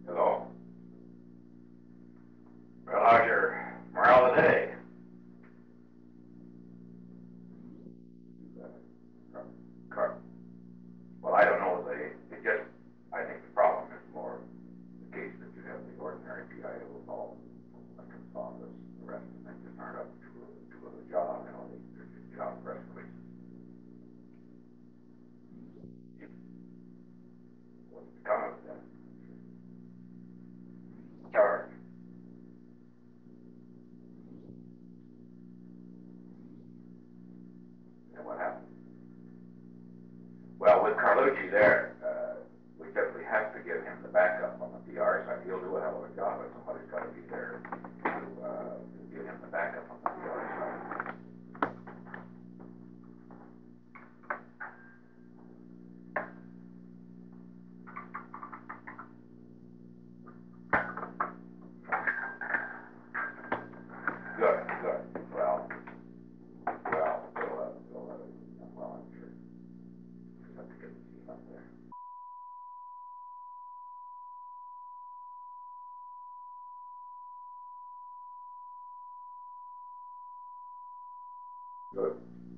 Hello? Well, how's your morale today? Car. Well, I don't know. I think the problem is more the case that you have the ordinary PI who will call Lincoln's office, the rest of them just aren't up to the job, they're just job press releases. What's become of that? Charge. And what happened? Well, with Carlucci there, we definitely have to give him the backup on the PR side. He'll do a hell of a job, but somebody's got to be there to give him the backup on the PR side. Good, good. Well, I'm sure. Just have to get the team up there. Good.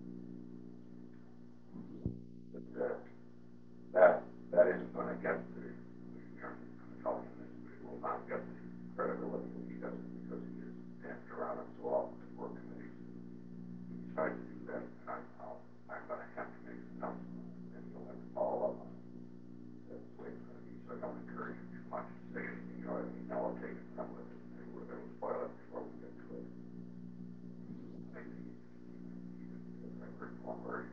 But that isn't going to get the intelligence. It will not get the credibility that he does because he is danced around it so often at work committees. He decided to do that, and I'm going to have to make some notes, and he'll have to follow up on it. That's the way it's going to be. So don't encourage him too much to say anything. You know what I mean? I'll take it from with it. We're going to spoil it before we get to it. Maybe I've heard one word.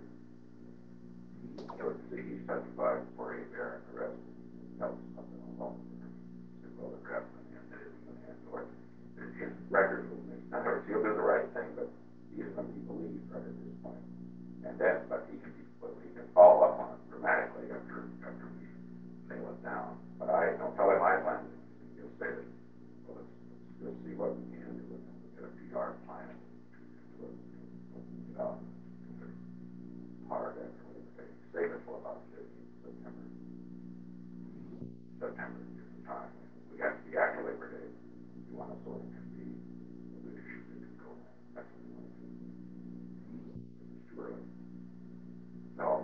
He's testified before he bear an arrest. Tells something along the well, the draft on the end that isn't going to handle it. His record will make. In other words, he'll do the right thing, but he isn't going to be believed right at this point. And then, but he can follow up on it dramatically after we nail it down. But I don't tell him I plan to. He'll say that. Well, let's see what we can do with it. We'll get a PR plan. Hard after Labor Day. Save it till about September. September is the time. We have to be after Labor Day. You want to sort of be a good issue to go. That's what we want to do. It's too early. No.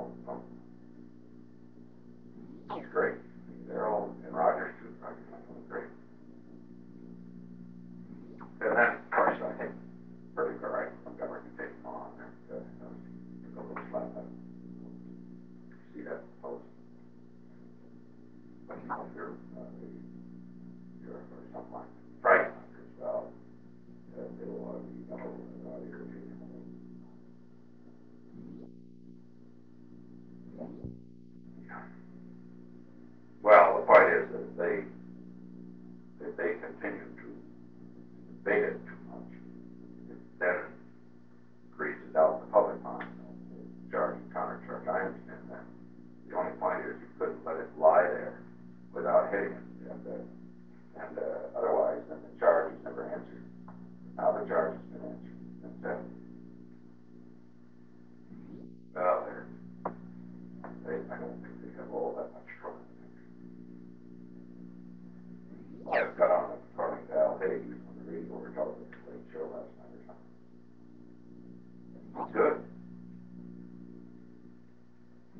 It's great. They're all, and Rogers too. Rogers is doing great. And then, of course, I think perfect all right. Montgomery can take him on. A little slap up. See that post? But you know, you're or something like Friday as well. It'll irritate him a little. Yeah. Well, the point is that if they continue to debate it too much, it then increases out the public mind. Charge and countercharge. I understand that. The only point is you couldn't let it lie there without hitting it. And otherwise, then the charge is never answered. Now the charge has been answered and said, well, I don't think they have all that much trouble. I got on according to Al Haig on the radio or television late show last night or something. Good.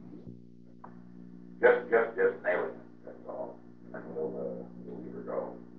Just nailing it. That's all. And then we'll leave her go.